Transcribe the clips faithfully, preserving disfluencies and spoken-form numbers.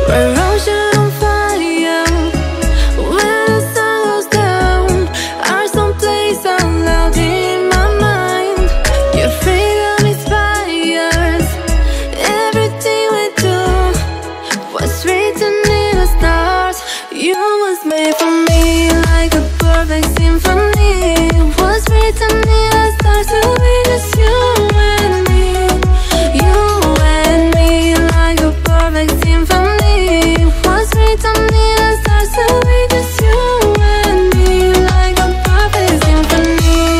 We're ocean on fire. When the sun goes down, are someplace out loud in my mind. Your freedom inspires everything we do. What's written in the stars, you was made for me like a perfect symphony. What's written in the stars to be just you and me, you and me like a perfect symphony. What's written in the stars to be just you and me like a perfect symphony.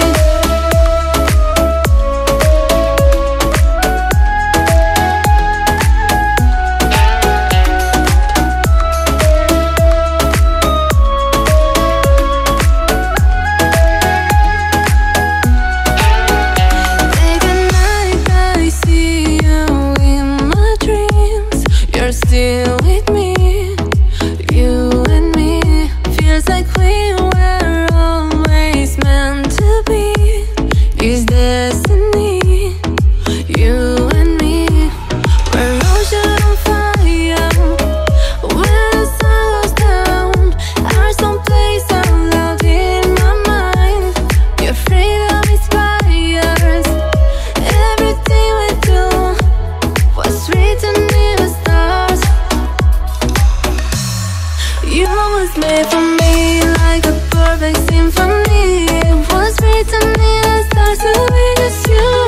Late at night I see you in my dreams. You're still with me, you and me. Feels like we were always meant to be. Is destiny, you and me. We're ocean on fire. When the sun goes down, are someplace out loud in my mind. Your freedom inspires everything we do. What's written in the stars, you was made for me like a perfect symphony. What's written in the stars to be just you